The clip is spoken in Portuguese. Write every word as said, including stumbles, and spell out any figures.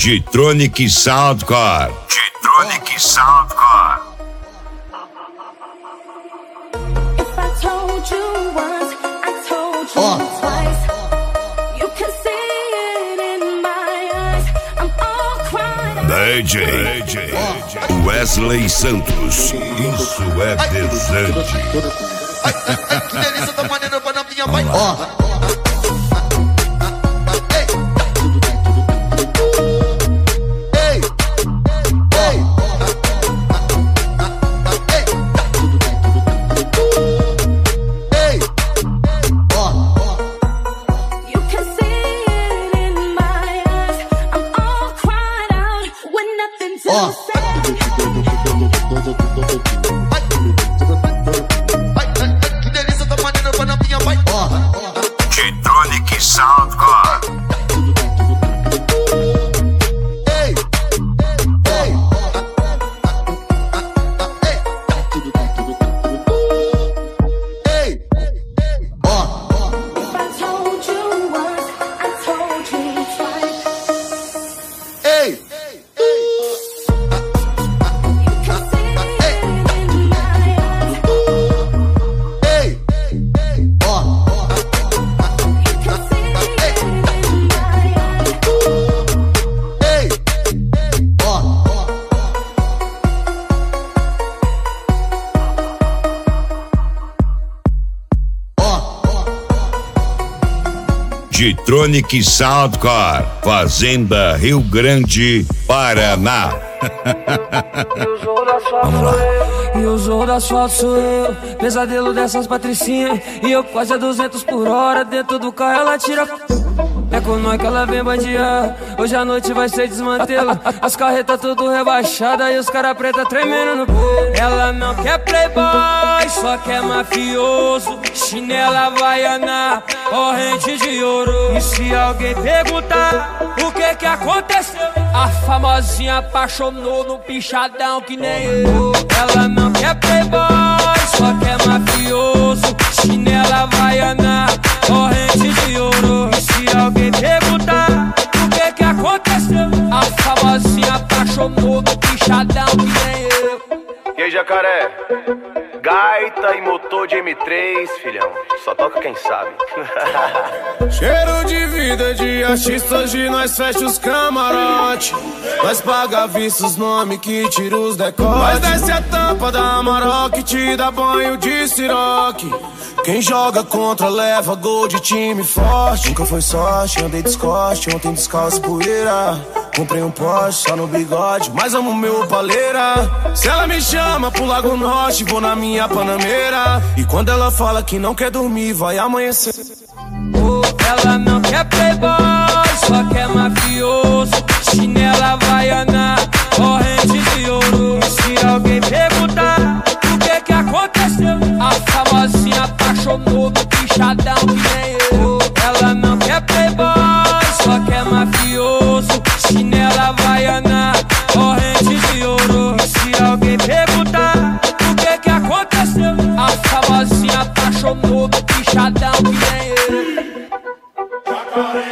G-Tronic Soundcore. G-Tronic Soundcore. If I told you once, I told you oh. twice. You can see it in my eyes. I'm all crying. D J, D J oh. Wesley Santos. Isso é pesante. Ai, ai, ai, que delícia, tô maneiro pra novinha, vai. Ó. G-Tronic Soundcore. Ei, ei, ei, ó. If I told you once, I told you twice. Ei, G-Tronic Soundcore, Fazenda Rio Grande, Paraná. Vamos lá. E o jogo da asfalto sou eu, pesadelo dessas patricinhas. E eu quase a duzentos por hora, dentro do carro ela tira. É com nós que ela vem bandear. Hoje a noite vai ser desmantela. As carretas tudo rebaixadas e os cara preta tremendo no pé. Ela não quer playboy, só quer mafioso. Chinela havaiana, corrente de ouro. E se alguém perguntar o que que aconteceu, a famosinha apaixonou no pichadão que nem eu. Ela não quer playboy, só quer mafioso. Chinela havaiana, corrente de ouro. E se alguém perguntar o que que aconteceu, a famosinha apaixonou no pichadão que nem eu. E aí, jacaré? Gaita e motor de M três, filhão. Só toca quem sabe. Cheiro de vida de artista, hoje nós fecha os camarote. Nós paga vista os nomes que tira os decotes. Nós desce a tampa da Amarok, te dá banho de siroque. Quem joga contra leva gol de time forte. Nunca foi sorte, andei descoste, ontem descalço poeira. Comprei um Porsche só no bigode, mas amo meu paleira. Se ela me chama pro Lago Norte, vou na minha Panameira. E quando ela fala que não quer dormir, vai amanhecer. Oh, ela não quer playboy, só quer mafioso. Chinela havaiana, corrente de ouro. E se alguém perguntar o que que aconteceu, a famosinha apaixonou no pichadão que nem eu. Ela não quer playboy, só quer mafioso. Chinela havaiana, corrente de ouro. E se alguém perguntar o que que aconteceu, a famosinha apaixonou no pichadão que nem eu.